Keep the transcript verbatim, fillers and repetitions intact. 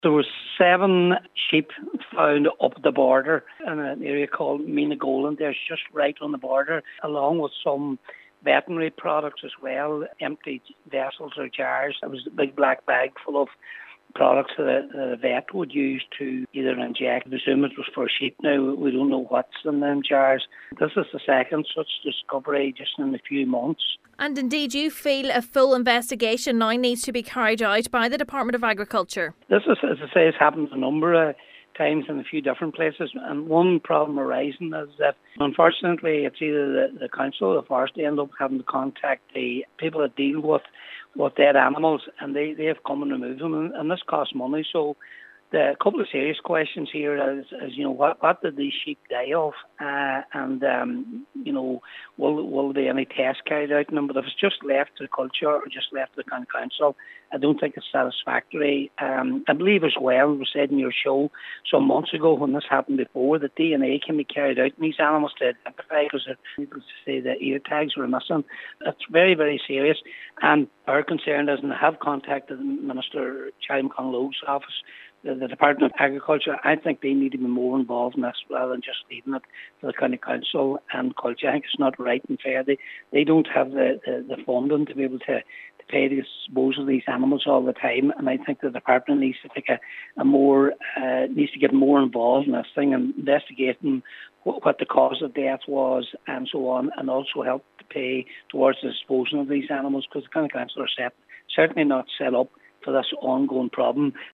There were seven sheep found up the border in an area called Menagolan. There's just right on the border, along with some veterinary products as well, empty vessels or jars. It was a big black bag full of products that a vet would use to either inject. I presume it was for sheep now. We don't know what's in them jars. This is the second such discovery just in a few months. And indeed, you feel a full investigation now needs to be carried out by the Department of Agriculture. This is, as I say, has happened a number of times in a few different places. And one problem arising is that, unfortunately, it's either the, the council or the forestry end up having to contact the people that deal with, with dead animals, and they, they have come and removed them, and, and this costs money. So the couple of serious questions here is, is you know, what, what did these sheep die of? Uh, and, um, you know, will will there be any tests carried out on them? But if it's just left to the culture or just left to the county council, I don't think it's satisfactory. Um, I believe as well, it was said in your show some months ago when this happened before, that D N A can be carried out in these animals to identify, because people say the ear tags were missing. That's very, very serious. And our concern is, and I have contacted Minister Charlie McConalogue's office, the, the Department of Agriculture. I think they need to be more involved in this rather than just leaving it to the county council and culture. I think it's not right and fair. They they don't have the, the, the funding to be able to, to pay to dispose of these animals all the time, and I think the department needs to take a, a more uh, needs to get more involved in this thing and investigating what, what the cause of death was and so on, and also help to pay towards the disposal of these animals, because the county council are set, certainly not set up for this ongoing problem.